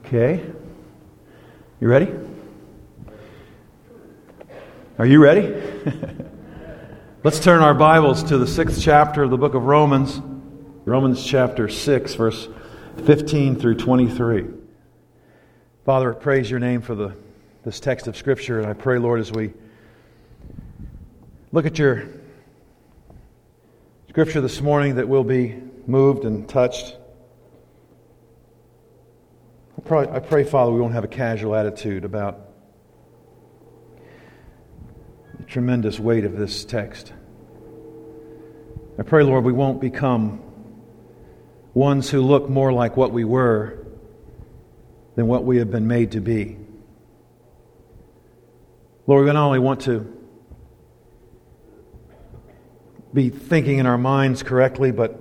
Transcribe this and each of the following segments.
Okay. You ready? Are you ready? Let's turn our Bibles to the 6th chapter of the book of Romans. Romans chapter 6, verse 15 through 23. Father, I praise your name for this text of Scripture, and I pray, Lord, as we look at your Scripture this morning, that we'll be moved and touched. I pray, Father, we won't have a casual attitude about the tremendous weight of this text. I pray, Lord, we won't become ones who look more like what we were than what we have been made to be. Lord, we not only want to be thinking in our minds correctly, but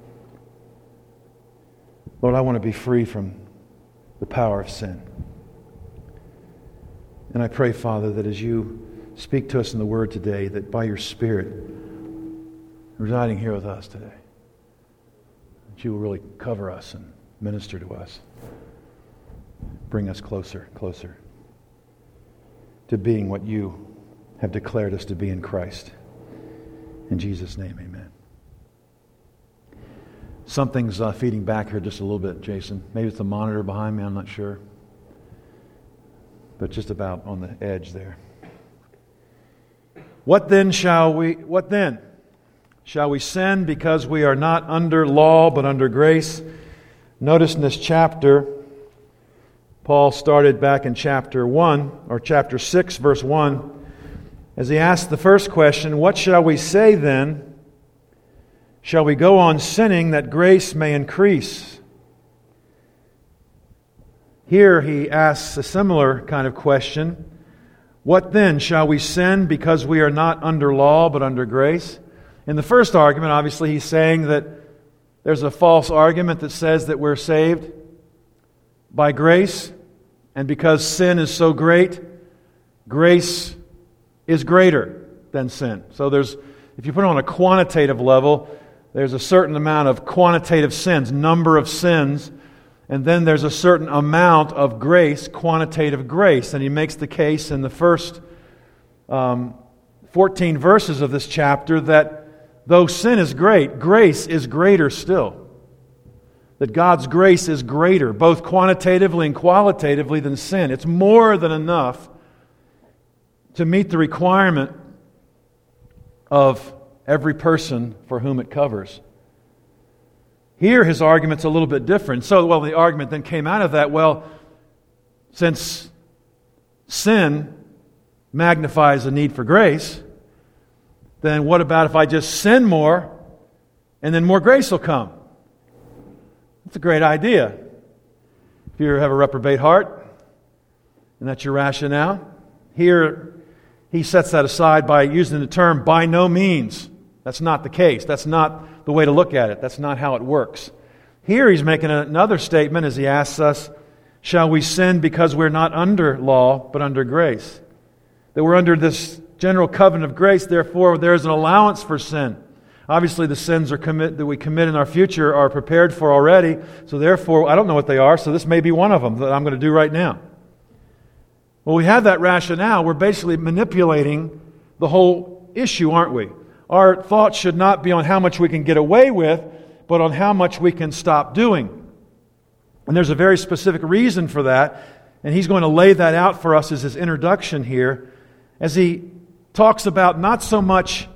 Lord, I want to be free from the power of sin. And I pray, Father, that as you speak to us in the Word today, that by your Spirit residing here with us today, that you will really cover us and minister to us. Bring us closer to being what you have declared us to be in Christ. In Jesus' name, amen. Something's feeding back here just a little bit, Jason. Maybe it's the monitor behind me, I'm not sure. But just about on the edge there. What then? Shall we sin because we are not under law but under grace? Notice in this chapter, Paul started back in chapter 1, or chapter 6, verse 1, as he asked the first question, what shall we say then? Shall we go on sinning that grace may increase? Here he asks a similar kind of question. What then? Shall we sin because we are not under law but under grace? In the first argument, obviously, he's saying that there's a false argument that says that we're saved by grace, and because sin is so great, grace is greater than sin. So if you put it on a quantitative level, there's a certain amount of quantitative sins, number of sins, and then there's a certain amount of grace, quantitative grace. And he makes the case in the first 14 verses of this chapter that though sin is great, grace is greater still. That God's grace is greater, both quantitatively and qualitatively, than sin. It's more than enough to meet the requirement of every person for whom it covers. Here his argument's a little bit different. So, the argument then came out of that, since sin magnifies the need for grace, then what about if I just sin more and then more grace will come? That's a great idea. If you have a reprobate heart, and that's your rationale, here he sets that aside by using the term by no means. That's not the case. That's not the way to look at it. That's not how it works. Here he's making another statement as he asks us, shall we sin because we're not under law but under grace? That we're under this general covenant of grace, therefore there's an allowance for sin. Obviously the sins that we commit in our future are prepared for already, so therefore I don't know what they are, so this may be one of them that I'm going to do right now. Well, we have that rationale. We're basically manipulating the whole issue, aren't we? Our thoughts should not be on how much we can get away with, but on how much we can stop doing. And there's a very specific reason for that, and he's going to lay that out for us as his introduction here, as he talks about not so much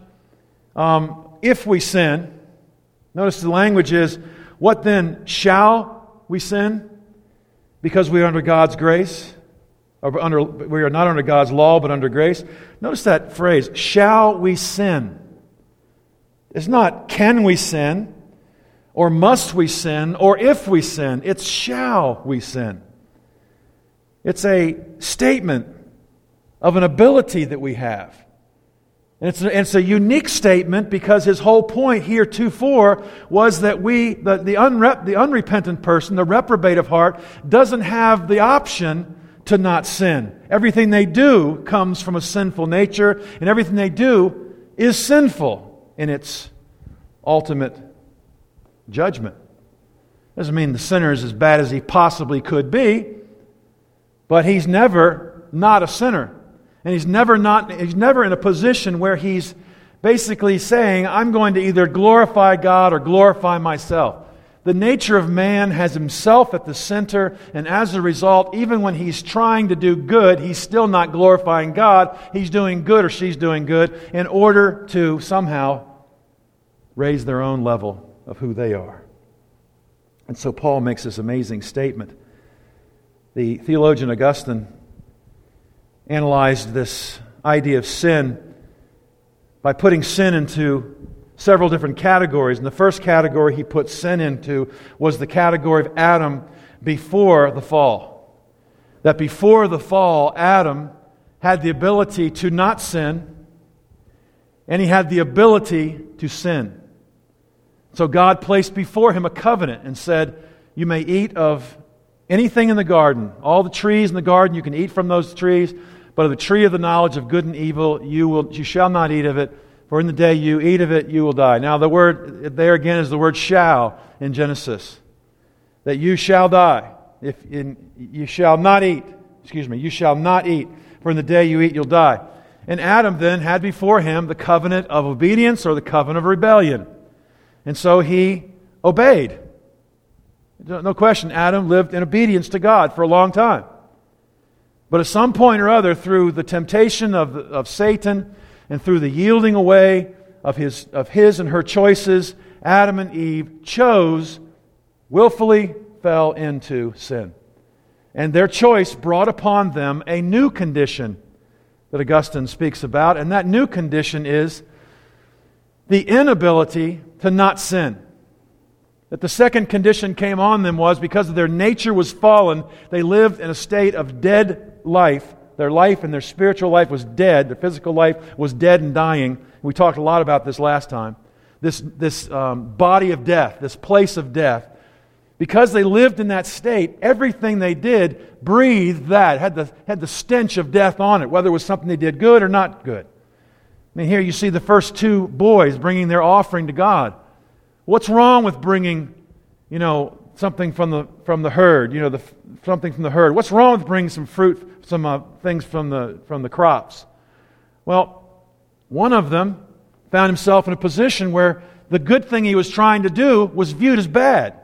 if we sin. Notice the language is, what then? Shall we sin because we are under God's grace? We are not under God's law, but under grace. Notice that phrase, shall we sin? It's not can we sin, or must we sin, or if we sin. It's shall we sin. It's a statement of an ability that we have. And it's a unique statement because his whole point here, 2:4, was that the unrepentant person, the reprobate of heart, doesn't have the option to not sin. Everything they do comes from a sinful nature, and everything they do is sinful in its ultimate judgment. Doesn't mean the sinner is as bad as he possibly could be, but he's never not a sinner. And he's never in a position where he's basically saying, I'm going to either glorify God or glorify myself. The nature of man has himself at the center, and as a result, even when he's trying to do good, he's still not glorifying God. He's doing good, or she's doing good, in order to somehow raise their own level of who they are. And so Paul makes this amazing statement. The theologian Augustine analyzed this idea of sin by putting sin into several different categories. And the first category he put sin into was the category of Adam before the fall. That before the fall, Adam had the ability to not sin, and he had the ability to sin. So God placed before him a covenant and said, you may eat of anything in the garden. All the trees in the garden, you can eat from those trees. But of the tree of the knowledge of good and evil, you shall not eat of it, for in the day you eat of it, you will die. Now the word there again is the word shall in Genesis. That you shall die. You shall not eat. You shall not eat, for in the day you eat, you'll die. And Adam then had before him the covenant of obedience or the covenant of rebellion. And so he obeyed. No question, Adam lived in obedience to God for a long time. But at some point or other, through the temptation of Satan and through the yielding away of his and her choices, Adam and Eve willfully fell into sin. And their choice brought upon them a new condition that Augustine speaks about, and that new condition is the inability to not sin. That the second condition came on them was because of their nature was fallen, they lived in a state of dead life. Their life and their spiritual life was dead. Their physical life was dead and dying. We talked a lot about this last time. This body of death, this place of death. Because they lived in that state, everything they did breathed that, had the stench of death on it, whether it was something they did good or not good. I mean, here you see the first two boys bringing their offering to God. What's wrong with bringing, something from the herd? Something from the herd. What's wrong with bringing some fruit, some things from the crops? Well, one of them found himself in a position where the good thing he was trying to do was viewed as bad.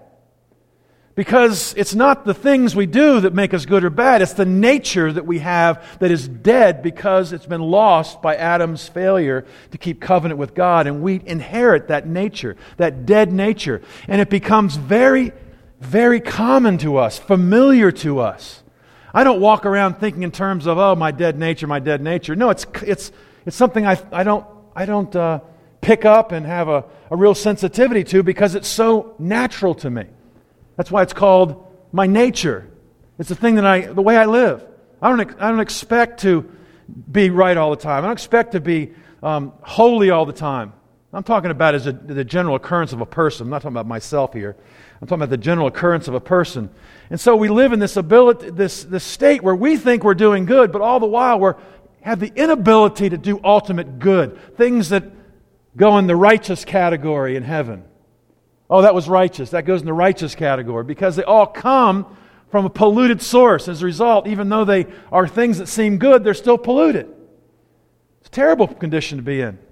Because it's not the things we do that make us good or bad. It's the nature that we have that is dead because it's been lost by Adam's failure to keep covenant with God. And we inherit that nature, that dead nature. And it becomes very, very common to us, familiar to us. I don't walk around thinking in terms of, my dead nature, my dead nature. No, it's something I don't pick up and have a real sensitivity to because it's so natural to me. That's why it's called my nature. It's the thing the way I live. I don't expect to be right all the time. I don't expect to be holy all the time. I'm talking about as the general occurrence of a person. I'm not talking about myself here. I'm talking about the general occurrence of a person. And so we live in this ability, this state where we think we're doing good, but all the while we have the inability to do ultimate good. Things that go in the righteous category in heaven. Oh, that was righteous. That goes in the righteous category because they all come from a polluted source. As a result, even though they are things that seem good, they're still polluted. It's a terrible condition to be in.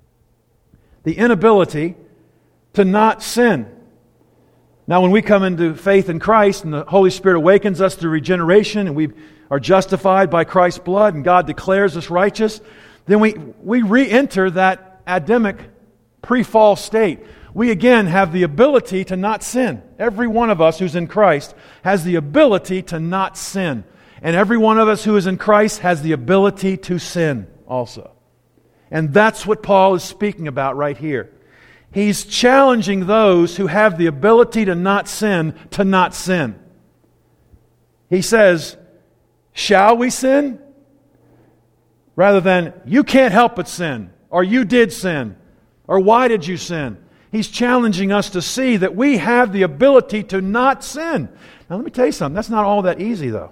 The inability to not sin. Now, when we come into faith in Christ and the Holy Spirit awakens us through regeneration and we are justified by Christ's blood and God declares us righteous, then we re-enter that Adamic pre-fall state. We again have the ability to not sin. Every one of us who's in Christ has the ability to not sin. And every one of us who is in Christ has the ability to sin also. And that's what Paul is speaking about right here. He's challenging those who have the ability to not sin to not sin. He says, shall we sin? Rather than, you can't help but sin, or you did sin, or why did you sin? He's challenging us to see that we have the ability to not sin. Now let me tell you something, that's not all that easy though.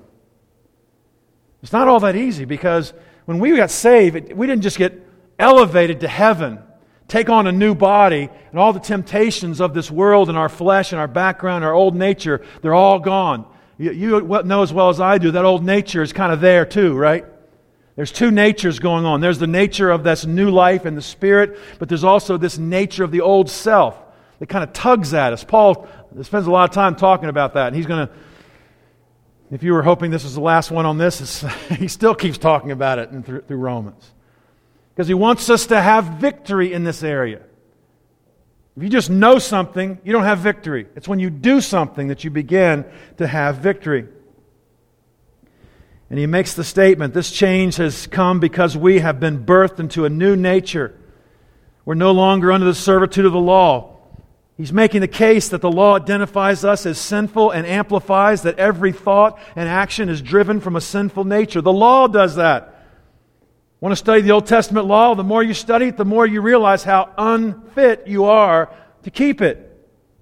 It's not all that easy because when we got saved, we didn't just get elevated to heaven take on a new body, and all the temptations of this world and our flesh and our background, our old nature, they're all gone. You know as well as I do, that old nature is kind of there too, right? There's two natures going on. There's the nature of this new life in the Spirit, but there's also this nature of the old self that kind of tugs at us. Paul spends a lot of time talking about that, and he's going to, if you were hoping this was the last one on this, he still keeps talking about it through Romans. Because he wants us to have victory in this area. If you just know something, you don't have victory. It's when you do something that you begin to have victory. And he makes the statement, this change has come because we have been birthed into a new nature. We're no longer under the servitude of the law. He's making the case that the law identifies us as sinful and amplifies that every thought and action is driven from a sinful nature. The law does that. Want to study the Old Testament law? The more you study it, the more you realize how unfit you are to keep it.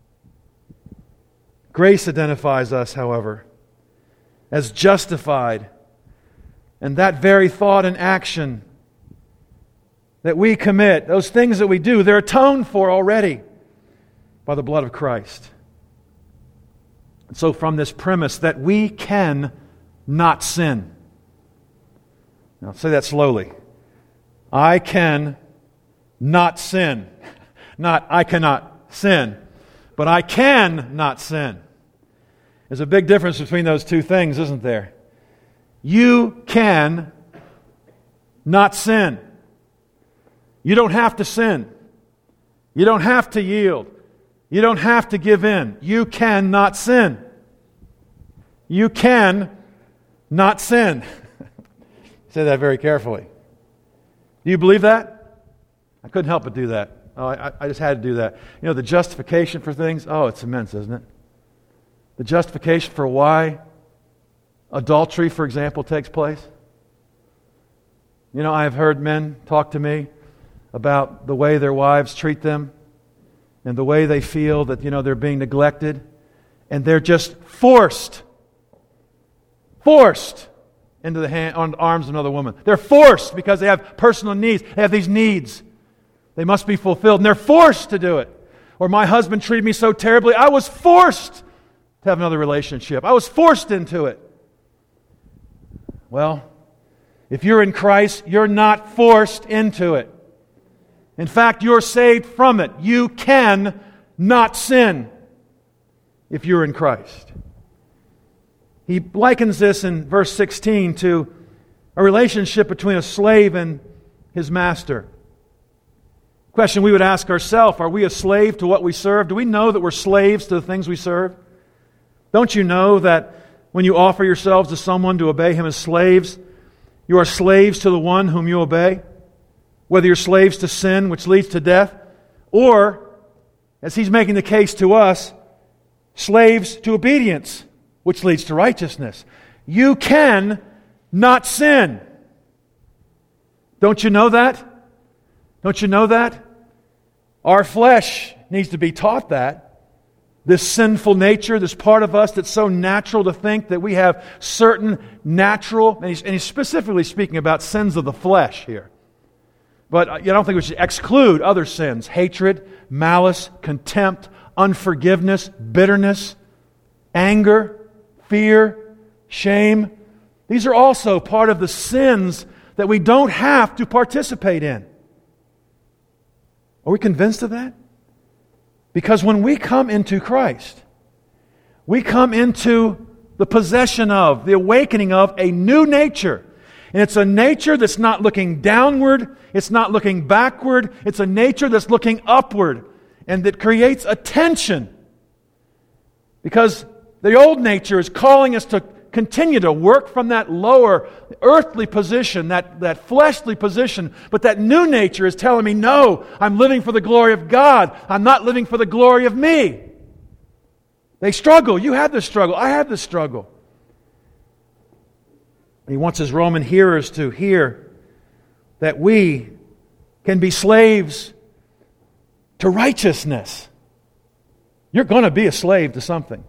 Grace identifies us, however, as justified. And that very thought and action that we commit, those things that we do, they're atoned for already by the blood of Christ. And so from this premise that we can not sin. Now I'll say that slowly. I can not sin. Not I cannot sin, but I can not sin. There's a big difference between those two things, isn't there? You can not sin. You don't have to sin. You don't have to yield. You don't have to give in. You can not sin. You can not sin. Say that very carefully. Do you believe that? I couldn't help but do that. Oh, I just had to do that. You know, the justification for things, it's immense, isn't it? The justification for why adultery, for example, takes place. You know, I have heard men talk to me about the way their wives treat them and the way they feel that, they're being neglected, and they're just forced into the arms of another woman. They're forced because they have personal needs. They have these needs. They must be fulfilled, and they're forced to do it. Or my husband treated me so terribly, I was forced to have another relationship. I was forced into it. Well, if you're in Christ, you're not forced into it. In fact, you're saved from it. You can not sin if you're in Christ. He likens this in verse 16 to a relationship between a slave and his master. Question we would ask ourselves, are we a slave to what we serve? Do we know that we're slaves to the things we serve? Don't you know that when you offer yourselves to someone to obey him as slaves, you are slaves to the one whom you obey? Whether you're slaves to sin, which leads to death, or, as he's making the case to us, slaves to obedience, which leads to righteousness. You can not sin. Don't you know that? Don't you know that? Our flesh needs to be taught that. This sinful nature, this part of us that's so natural to think that we have certain natural, and he's specifically speaking about sins of the flesh here. But I don't think we should exclude other sins. Hatred, malice, contempt, unforgiveness, bitterness, anger, fear, shame. These are also part of the sins that we don't have to participate in. Are we convinced of that? Because when we come into Christ, we come into the possession of, the awakening of a new nature. And it's a nature that's not looking downward, it's not looking backward, it's a nature that's looking upward, and that creates a tension. Because the old nature is calling us to continue to work from that lower earthly position, that fleshly position. But that new nature is telling me, no, I'm living for the glory of God. I'm not living for the glory of me. They struggle. You have this struggle. I have this struggle. He wants his Roman hearers to hear that we can be slaves to righteousness. You're going to be a slave to something.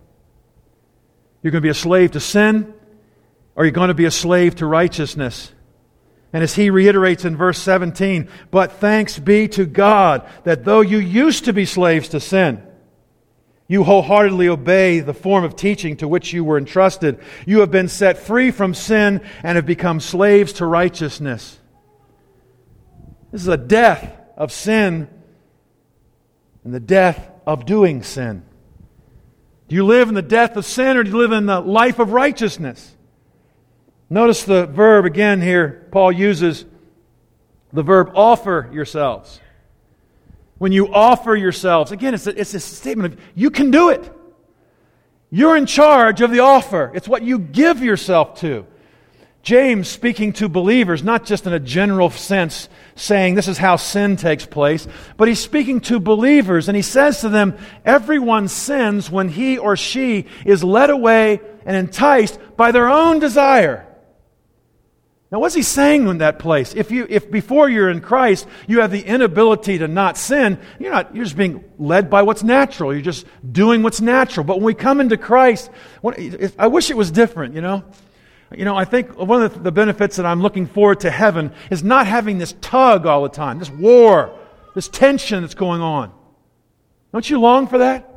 You're going to be a slave to sin, or you're going to be a slave to righteousness. And as he reiterates in verse 17, but thanks be to God that though you used to be slaves to sin, you wholeheartedly obey the form of teaching to which you were entrusted. You have been set free from sin and have become slaves to righteousness. This is a death of sin and the death of doing sin. Do you live in the death of sin or do you live in the life of righteousness? Notice the verb again here. Paul uses the verb offer yourselves. When you offer yourselves, again, it's a statement of you can do it. You're in charge of the offer. It's what you give yourself to. James, speaking to believers, not just in a general sense, saying this is how sin takes place, but he's speaking to believers, and he says to them, everyone sins when he or she is led away and enticed by their own desire. Now, what's he saying in that place? If before you're in Christ, you have the inability to not sin, you're just being led by what's natural. You're just doing what's natural. But when we come into Christ, I wish it was different, I think one of the benefits that I'm looking forward to heaven is not having this tug all the time, this war, this tension that's going on. Don't you long for that?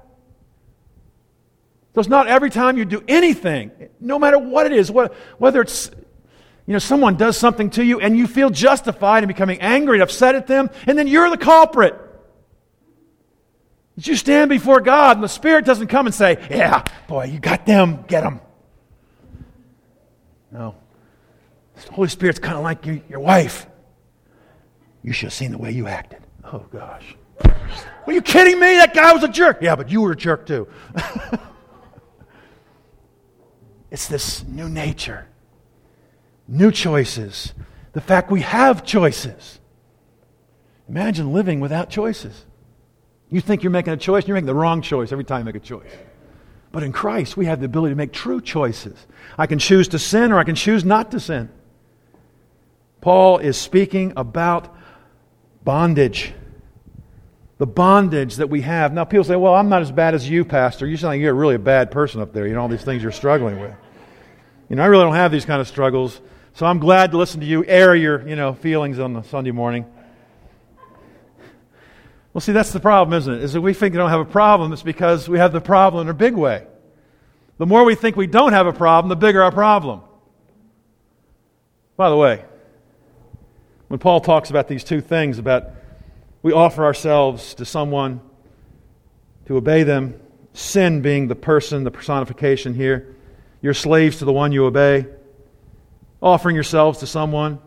So it's not every time you do anything, no matter what it is, whether it's someone does something to you and you feel justified in becoming angry and upset at them, and then you're the culprit. That you stand before God and the Spirit doesn't come and say, yeah, boy, you got them, get them. No. The Holy Spirit's kind of like your wife. You should have seen the way you acted. Oh, gosh. Are you kidding me? That guy was a jerk. Yeah, but you were a jerk too. It's this new nature. New choices. The fact we have choices. Imagine living without choices. You think you're making a choice, and you're making the wrong choice every time you make a choice. But in Christ, we have the ability to make true choices. I can choose to sin or I can choose not to sin. Paul is speaking about bondage. The bondage that we have. Now, people say, well, I'm not as bad as you, Pastor. You sound like you're really a bad person up there. All these things you're struggling with. I really don't have these kind of struggles. So I'm glad to listen to you air your, feelings on the Sunday morning. Well, see, that's the problem, isn't it? Is that we think we don't have a problem. It's because we have the problem in a big way. The more we think we don't have a problem, the bigger our problem. By the way, when Paul talks about these two things, about we offer ourselves to someone to obey them, sin being the person, the personification here, you're slaves to the one you obey, offering yourselves to someone,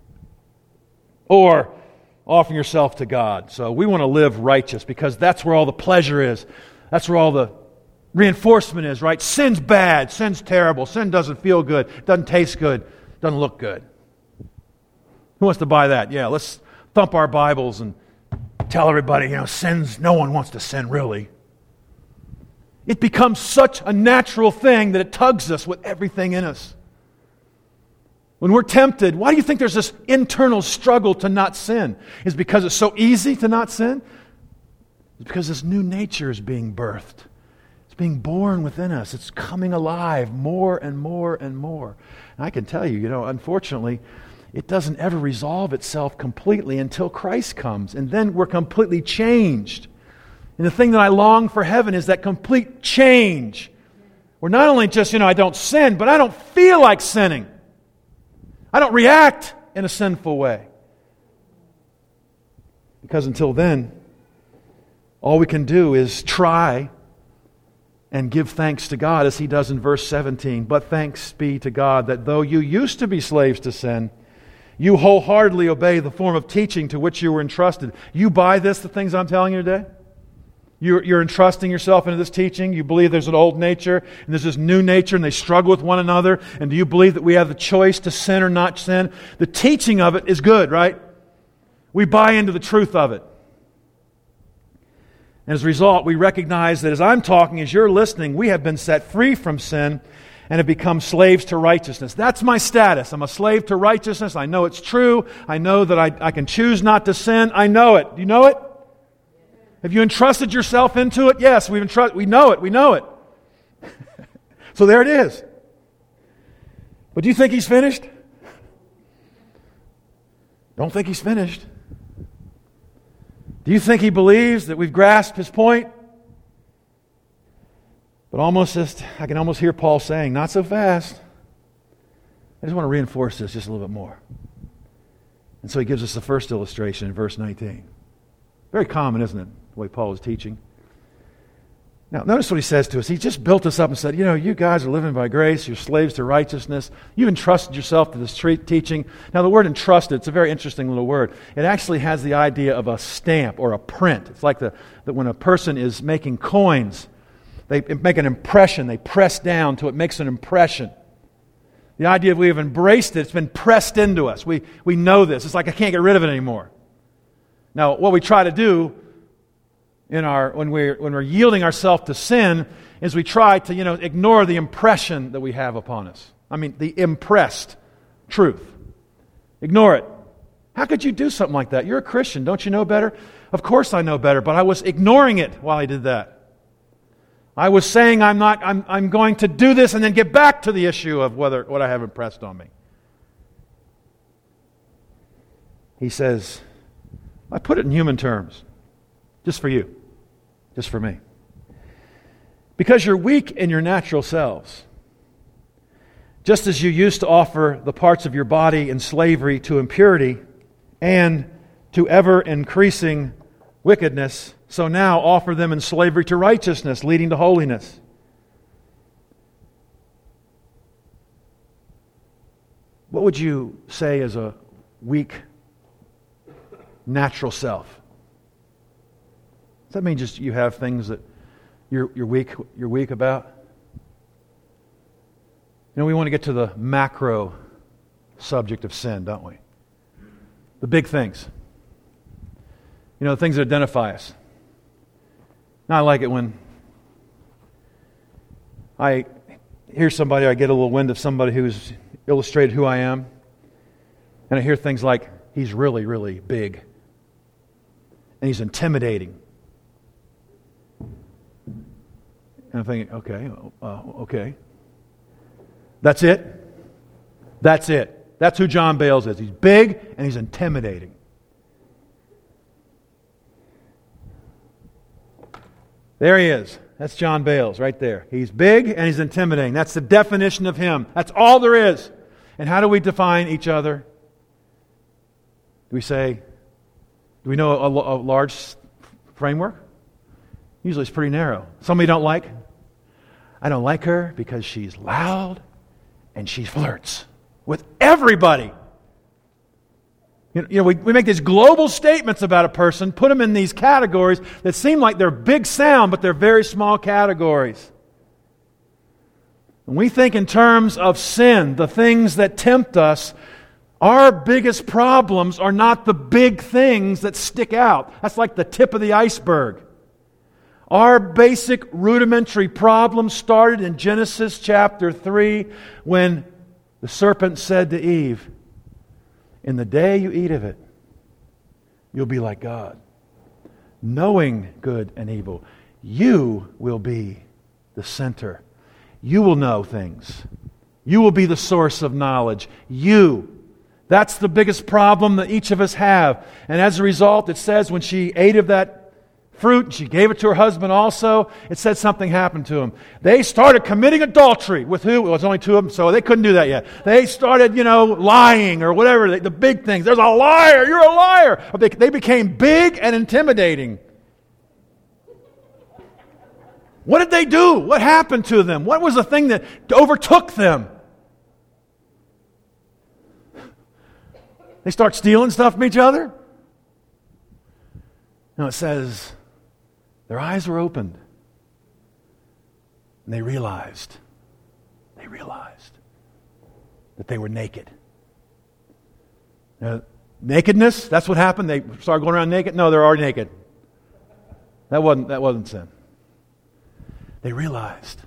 or offering yourself to God. So we want to live righteous because that's where all the pleasure is. That's where all the reinforcement is, right? Sin's bad. Sin's terrible. Sin doesn't feel good. Doesn't taste good. Doesn't look good. Who wants to buy that? Yeah, let's thump our Bibles and tell everybody, sins, no one wants to sin really. It becomes such a natural thing that it tugs us with everything in us. When we're tempted, why do you think there's this internal struggle to not sin? Is it because it's so easy to not sin? It's because this new nature is being birthed. It's being born within us. It's coming alive more and more and more. And I can tell you, unfortunately, it doesn't ever resolve itself completely until Christ comes. And then we're completely changed. And the thing that I long for heaven is that complete change. Where not only just, I don't sin, but I don't feel like sinning. I don't react in a sinful way. Because until then, all we can do is try and give thanks to God as he does in verse 17. But thanks be to God that though you used to be slaves to sin, you wholeheartedly obey the form of teaching to which you were entrusted. You buy this, the things I'm telling you today? You're entrusting yourself into this teaching. You believe there's an old nature and there's this new nature and they struggle with one another. And do you believe that we have the choice to sin or not sin? The teaching of it is good, right? We buy into the truth of it. And as a result, we recognize that as I'm talking, as you're listening, we have been set free from sin and have become slaves to righteousness. That's my status. I'm a slave to righteousness. I know it's true. I know that I can choose not to sin. I know it. Do you know it? Have you entrusted yourself into it? Yes, we know it. We know it. So there it is. But do you think he's finished? Don't think he's finished. Do you think he believes that we've grasped his point? But I can almost hear Paul saying, not so fast. I just want to reinforce this just a little bit more. And so he gives us the first illustration in verse 19. Very common, isn't it, the way Paul is teaching? Now, notice what he says to us. He just built us up and said, you guys are living by grace. You're slaves to righteousness. You've entrusted yourself to this teaching. Now, the word entrusted, it's a very interesting little word. It actually has the idea of a stamp or a print. It's like that when a person is making coins, they make an impression. They press down till it makes an impression. The idea of we have embraced it, it's been pressed into us. We know this. It's like I can't get rid of it anymore. Now, what we try to do when we're yielding ourselves to sin is we try to ignore the impression that we have upon us. I mean, the impressed truth. Ignore it. How could you do something like that? You're a Christian. Don't you know better? Of course I know better, but I was ignoring it while I did that. I was saying I'm going to do this and then get back to the issue of what I have impressed on me. He says, I put it in human terms. Just for you. Just for me. Because you're weak in your natural selves. Just as you used to offer the parts of your body in slavery to impurity and to ever-increasing wickedness, so now offer them in slavery to righteousness, leading to holiness. What would you say is a weak natural self? Does that mean just you have things that you're weak about? We want to get to the macro subject of sin, don't we? The big things. The things that identify us. Now, I like it when I hear somebody, I get a little wind of somebody who's illustrated who I am, and I hear things like, he's really, really big, and he's intimidating. And I'm thinking, okay. That's it? That's it. That's who John Bales is. He's big and he's intimidating. There he is. That's John Bales right there. He's big and he's intimidating. That's the definition of him. That's all there is. And how do we define each other? Do we know a large framework? Usually it's pretty narrow. Somebody don't like? I don't like her because she's loud and she flirts with everybody. We make these global statements about a person, put them in these categories that seem like they're big sound, but they're very small categories. When we think in terms of sin, the things that tempt us, our biggest problems are not the big things that stick out. That's like the tip of the iceberg. Our basic rudimentary problem started in Genesis chapter 3 when the serpent said to Eve, in the day you eat of it, you'll be like God, knowing good and evil. You will be the center. You will know things. You will be the source of knowledge. That's the biggest problem that each of us have. And as a result, it says when she ate of that fruit, and she gave it to her husband also, it said something happened to him. They started committing adultery. With who? It was only two of them, so they couldn't do that yet. They started, lying or whatever, the big things. There's a liar, you're a liar. They became big and intimidating. What did they do? What happened to them? What was the thing that overtook them? They start stealing stuff from each other? No, it says, their eyes were opened. And they realized that they were naked. Now, nakedness, that's what happened. They started going around naked. No, they're already naked. That wasn't sin. They realized.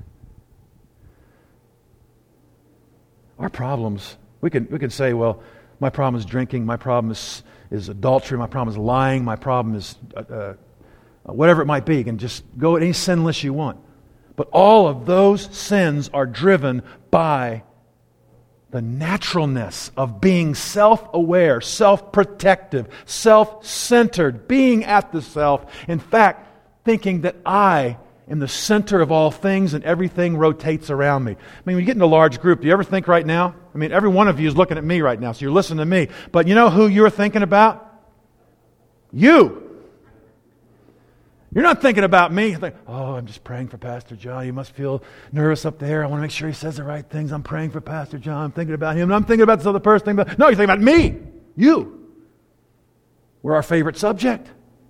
Our problems, we can say, well, my problem is drinking, my problem is adultery, my problem is lying, my problem is whatever it might be. You can just go at any sin list you want. But all of those sins are driven by the naturalness of being self-aware, self-protective, self-centered, being at the self. In fact, thinking that I am the center of all things and everything rotates around me. I mean, when you get in a large group, do you ever think right now? I mean, every one of you is looking at me right now, so you're listening to me. But you know who you're thinking about? You. You're not thinking about me. You're thinking, oh, I'm just praying for Pastor John. You must feel nervous up there. I want to make sure he says the right things. I'm praying for Pastor John. I'm thinking about him. And I'm thinking about this other person. No, you're thinking about me. You. We're our favorite subject.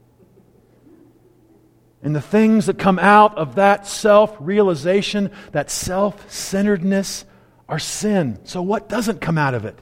And the things that come out of that self-realization, that self-centeredness, are sin. So what doesn't come out of it?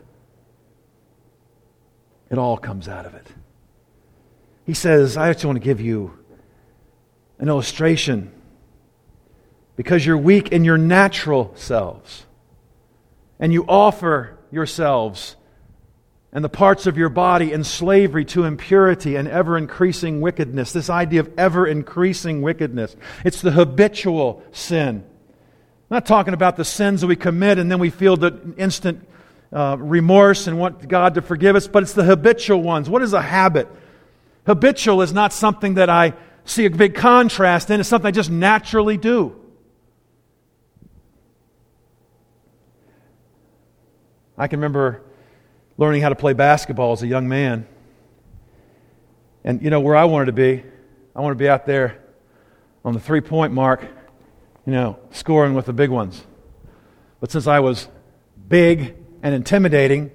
It all comes out of it. He says, I actually want to give you an illustration, because you're weak in your natural selves, and you offer yourselves and the parts of your body in slavery to impurity and ever-increasing wickedness. This idea of ever-increasing wickedness. It's the habitual sin. I'm not talking about the sins that we commit and then we feel the instant remorse and want God to forgive us, but it's the habitual ones. What is a habit? Habitual is not something that I see a big contrast in. It's something I just naturally do. I can remember learning how to play basketball as a young man. And you know where I wanted to be? I wanted to be out there on the three-point mark, scoring with the big ones. But since I was big and intimidating,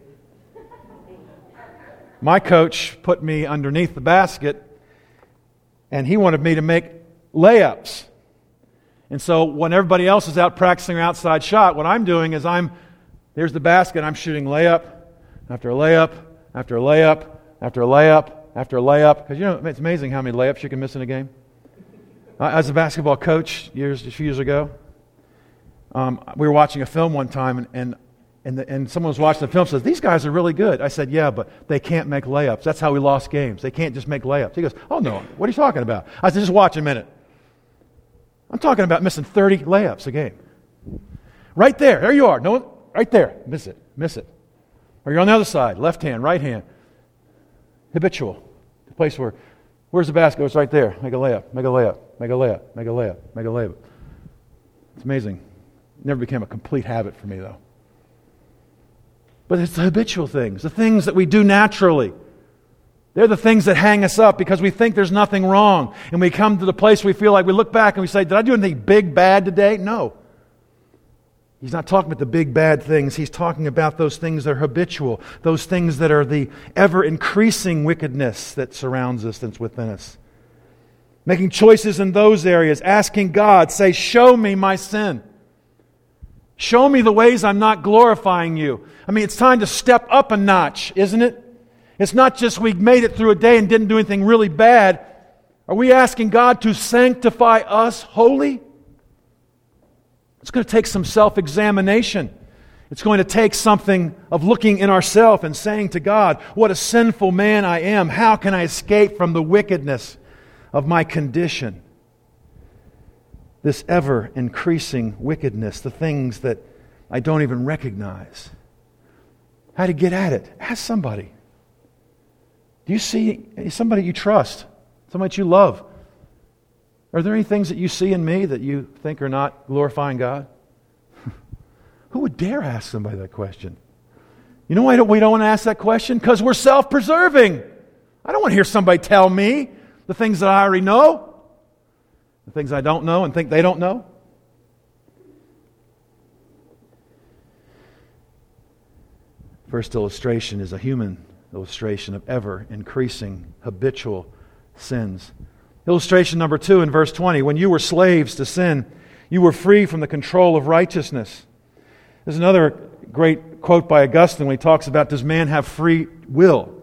my coach put me underneath the basket, and he wanted me to make layups. And so when everybody else is out practicing their outside shot, what I'm doing is there's the basket, I'm shooting layup after a layup after a layup after a layup after a layup. Because it's amazing how many layups you can miss in a game. As a basketball coach a few years ago, we were watching a film one time, and someone was watching the film and says, these guys are really good. I said, yeah, but they can't make layups. That's how we lost games. They can't just make layups. He goes, oh no, what are you talking about? I said, just watch a minute. I'm talking about missing 30 layups a game. Right there you are. No, right there. Miss it. Or you're on the other side, left hand, right hand. Habitual. The place where's the basket? It's right there. Make a layup, make a layup, make a layup, make a layup, make a layup. It's amazing. It never became a complete habit for me though. But it's the habitual things, the things that we do naturally. They're the things that hang us up because we think there's nothing wrong. And we come to the place we feel like we look back and we say, did I do anything big, bad today? No. He's not talking about the big, bad things. He's talking about those things that are habitual, those things that are the ever-increasing wickedness that surrounds us, that's within us. Making choices in those areas, asking God, say, show me my sin. Show me the ways I'm not glorifying you. I mean, it's time to step up a notch, isn't it? It's not just we made it through a day and didn't do anything really bad. Are we asking God to sanctify us wholly? It's going to take some self-examination. It's going to take something of looking in ourselves and saying to God, what a sinful man I am. How can I escape from the wickedness of my condition? This ever-increasing wickedness, the things that I don't even recognize. How to get at it? Ask somebody. Do you see somebody you trust? Somebody that you love? Are there any things that you see in me that you think are not glorifying God? Who would dare ask somebody that question? You know why we don't want to ask that question? Because we're self-preserving. I don't want to hear somebody tell me the things that I already know. The things I don't know and think they don't know. First illustration is a human illustration of ever-increasing habitual sins. Illustration number 2 in verse 20. When you were slaves to sin, you were free from the control of righteousness. There's another great quote by Augustine when he talks about, does man have free will?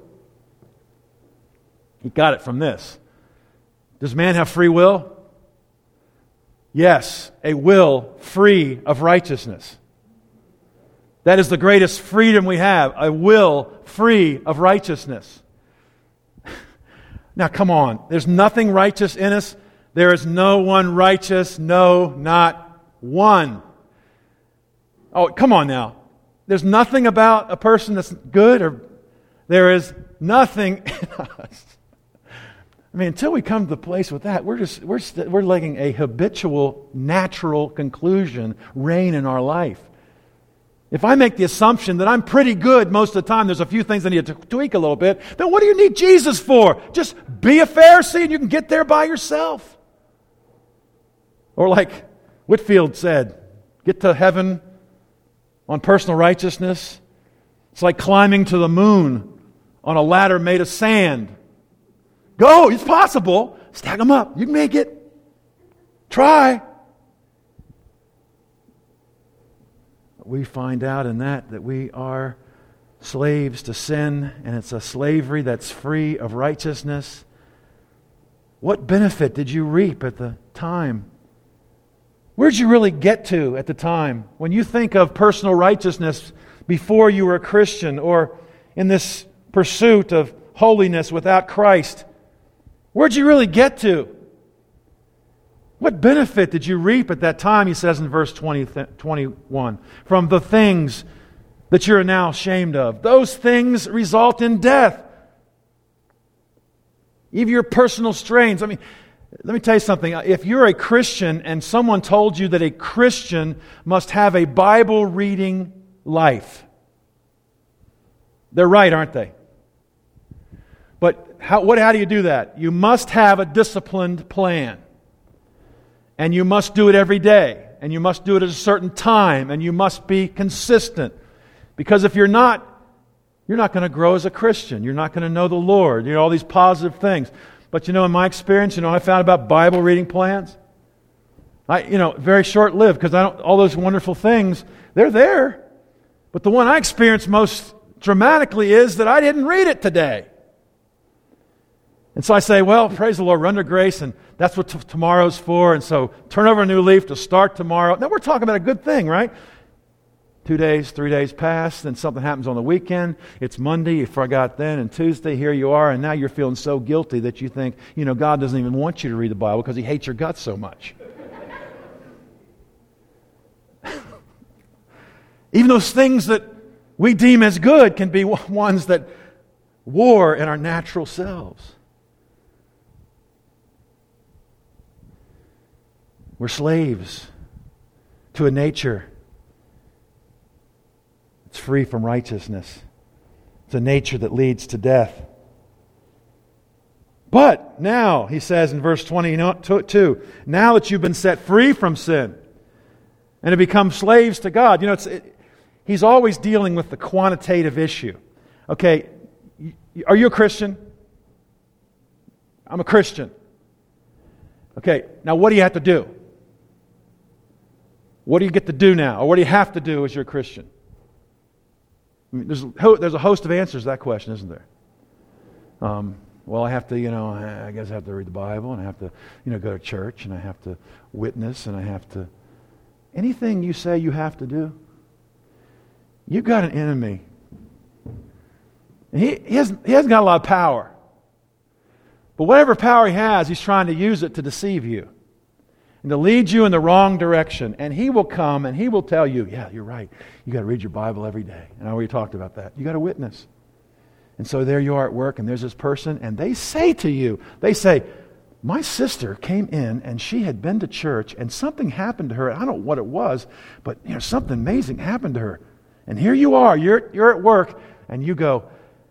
He got it from this. Does man have free will? Yes, a will free of righteousness. That is the greatest freedom we have, a will free of righteousness. Now come on, there's nothing righteous in us. There is no one righteous, no, not one. Oh, come on now. there's nothing about a person that's good, or there is nothing in us. I mean, until we come to the place with that, we're letting a habitual, natural conclusion reign in our life. If I make the assumption that I'm pretty good most of the time, there's a few things I need to tweak a little bit, then what do you need Jesus for? Just be a Pharisee and you can get there by yourself. Or like Whitefield said, get to heaven on personal righteousness. It's like climbing to the moon on a ladder made of sand. Go, it's possible. Stack them up. You can make it. Try. We find out in that we are slaves to sin, and it's a slavery that's free of righteousness. What benefit did you reap at the time? Where'd you really get to at the time? When you think of personal righteousness before you were a Christian, or in this pursuit of holiness without Christ, where'd you really get to? What benefit did you reap at that time, he says in verse 21, from the things that you're now ashamed of? Those things result in death. Even your personal strains. I mean, let me tell you something. If you're a Christian and someone told you that a Christian must have a Bible reading life, they're right, aren't they? But how do you do that? You must have a disciplined plan. And you must do it every day. And you must do it at a certain time. And you must be consistent. Because if you're not going to grow as a Christian. You're not going to know the Lord. You know, all these positive things. But in my experience, what I found about Bible reading plans? Very short-lived, because all those wonderful things, they're there. But the one I experienced most dramatically is that I didn't read it today. And so I say, well, praise the Lord, we're under grace, and that's what tomorrow's for, and so turn over a new leaf to start tomorrow. Now we're talking about a good thing, right? 2 days, 3 days pass, then something happens on the weekend. It's Monday, you forgot then, and Tuesday, here you are, and now you're feeling so guilty that you think, God doesn't even want you to read the Bible because He hates your guts so much. Even those things that we deem as good can be ones that war in our natural selves. We're slaves to a nature that's free from righteousness. It's a nature that leads to death. But now, he says in verse 22, now that you've been set free from sin and have become slaves to God, he's always dealing with the quantitative issue. Okay, are you a Christian? I'm a Christian. Okay, now what do you have to do? What do you get to do now? Or what do you have to do as you're a Christian? I mean, there's a host of answers to that question, isn't there? Well, I have to, I guess I have to read the Bible, and I have to, go to church, and I have to witness, and I have to... Anything you say you have to do, you've got an enemy. And he hasn't got a lot of power. But whatever power he has, he's trying to use it to deceive you and to lead you in the wrong direction. And he will come and he will tell you, yeah, you're right. You got to read your Bible every day. And I already talked about that. You got to witness. And so there you are at work, and there's this person, and they say to you, my sister came in and she had been to church and something happened to her. I don't know what it was, but something amazing happened to her. And here you are, you're at work, and you go,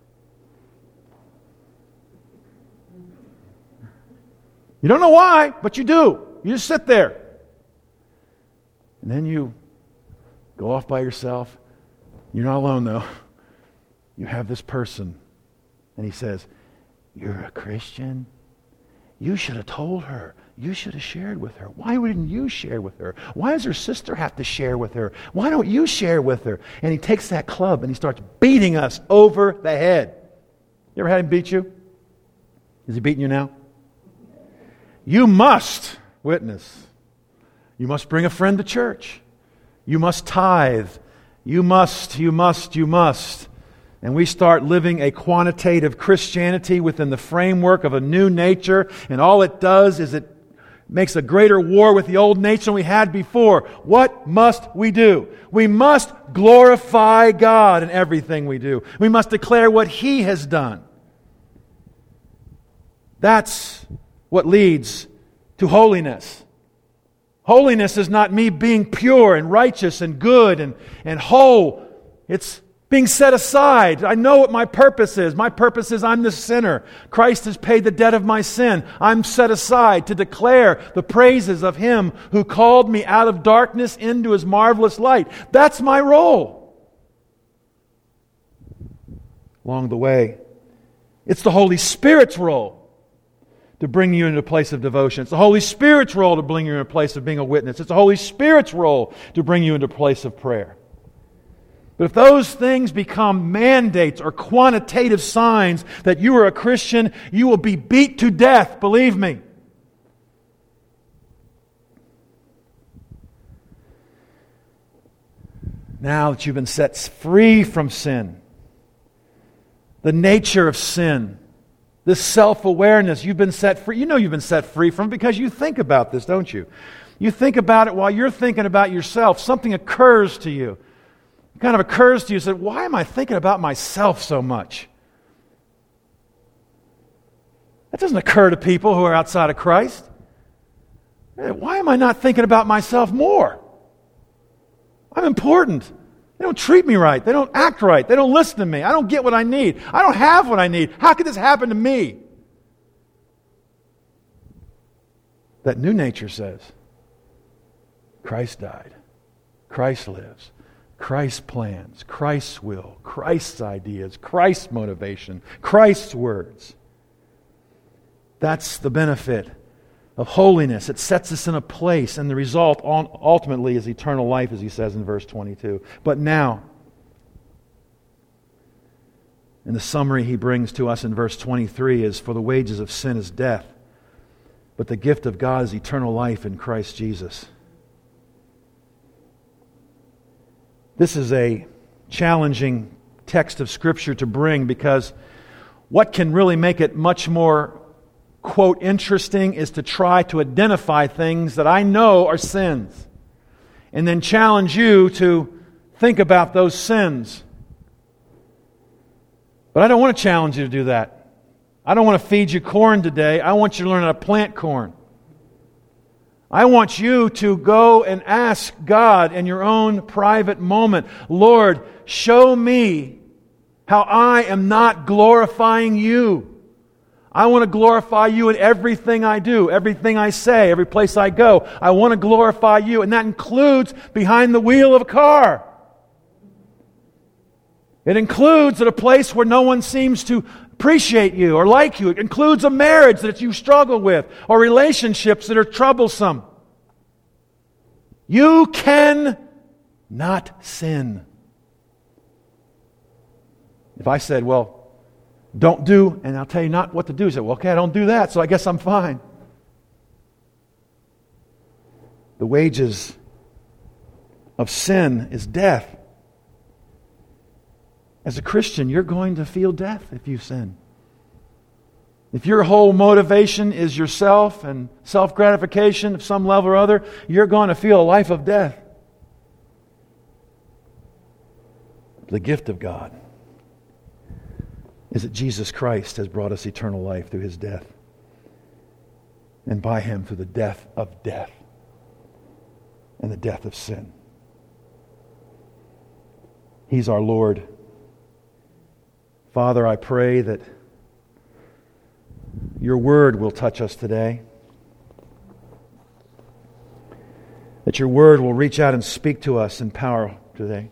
you don't know why, but you do. You just sit there. And then you go off by yourself. You're not alone, though. You have this person, and he says, you're a Christian? You should have told her. You should have shared with her. Why wouldn't you share with her? Why does her sister have to share with her? Why don't you share with her? And he takes that club and he starts beating us over the head. You ever had him beat you? Is he beating you now? You must witness. You must bring a friend to church. You must tithe. You must. And we start living a quantitative Christianity within the framework of a new nature, and all it does is it makes a greater war with the old nature than we had before. What must we do? We must glorify God in everything we do. We must declare what He has done. That's what leads to holiness. Holiness is not me being pure and righteous and good and whole. It's being set aside. I know what my purpose is. My purpose is I'm the sinner. Christ has paid the debt of my sin. I'm set aside to declare the praises of Him who called me out of darkness into His marvelous light. That's my role. Along the way, it's the Holy Spirit's role to bring you into a place of devotion. It's the Holy Spirit's role to bring you into a place of being a witness. It's the Holy Spirit's role to bring you into a place of prayer. But if those things become mandates or quantitative signs that you are a Christian, you will be beat to death, believe me. Now that you've been set free from sin, the nature of sin, this self-awareness, you've been set free. You know you've been set free from it because you think about this, don't you? You think about it while you're thinking about yourself. Something occurs to you. It kind of occurs to you, say, why am I thinking about myself so much? That doesn't occur to people who are outside of Christ. Why am I not thinking about myself more? I'm important. They don't treat me right. They don't act right. They don't listen to me. I don't get what I need. I don't have what I need. How could this happen to me? That new nature says, Christ died. Christ lives. Christ's plans, Christ's will, Christ's ideas, Christ's motivation, Christ's words. That's the benefit of holiness. It sets us in a place, and the result ultimately is eternal life, as he says in verse 22. But now, and the summary he brings to us in verse 23 is, for the wages of sin is death, but the gift of God is eternal life in Christ Jesus. This is a challenging text of Scripture to bring because what can really make it much more, quote, interesting is to try to identify things that I know are sins and then challenge you to think about those sins. But I don't want to challenge you to do that. I don't want to feed you corn today. I want you to learn how to plant corn. I want you to go and ask God in your own private moment, Lord, show me how I am not glorifying You. I want to glorify You in everything I do, everything I say, every place I go. I want to glorify You, and that includes behind the wheel of a car. It includes at a place where no one seems to appreciate you or like you. It includes a marriage that you struggle with or relationships that are troublesome. You can not sin. If I said, well, don't do, and I'll tell you not what to do, you say, well, okay, I don't do that, so I guess I'm fine. The wages of sin is death. As a Christian, you're going to feel death if you sin. If your whole motivation is yourself and self-gratification of some level or other, you're going to feel a life of death. The gift of God is that Jesus Christ has brought us eternal life through His death. And by Him through the death of death and the death of sin. He's our Lord. Father, I pray that Your Word will touch us today. That Your Word will reach out and speak to us in power today.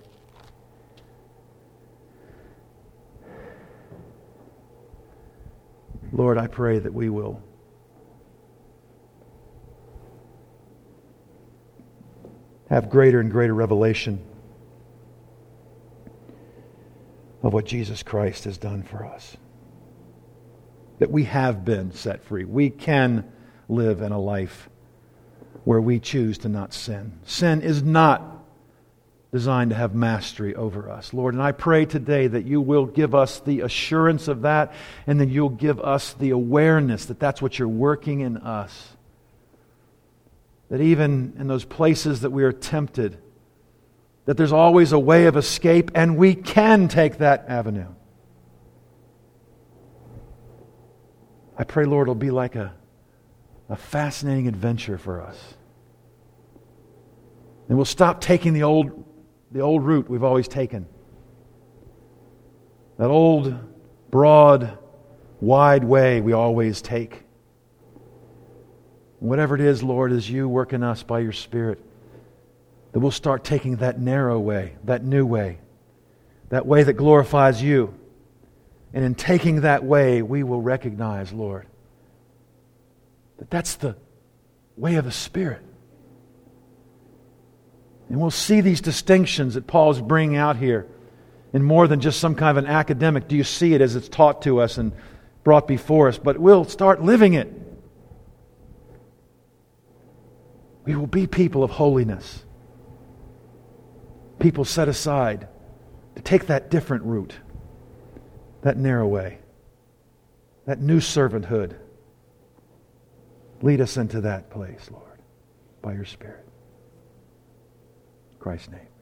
Lord, I pray that we will have greater and greater revelation of what Jesus Christ has done for us. That we have been set free. We can live in a life where we choose to not sin. Sin is not designed to have mastery over us, Lord. And I pray today that You will give us the assurance of that, and that You'll give us the awareness that that's what You're working in us. that even in those places that we are tempted, that there's always a way of escape, and we can take that avenue. I pray, Lord, it'll be like a fascinating adventure for us. And we'll stop taking the old route we've always taken. That old, broad, wide way we always take. Whatever it is, Lord, as you work in us by your Spirit, that we'll start taking that narrow way, that new way, that way that glorifies you. And in taking that way, we will recognize, Lord, that that's the way of the Spirit. And we'll see these distinctions that Paul is bringing out here in more than just some kind of an academic. Do you see it as it's taught to us and brought before us? But we'll start living it. We will be people of holiness. People set aside to take that different route, that narrow way, that new servanthood. Lead us into that place, Lord, by your Spirit. In Christ's name.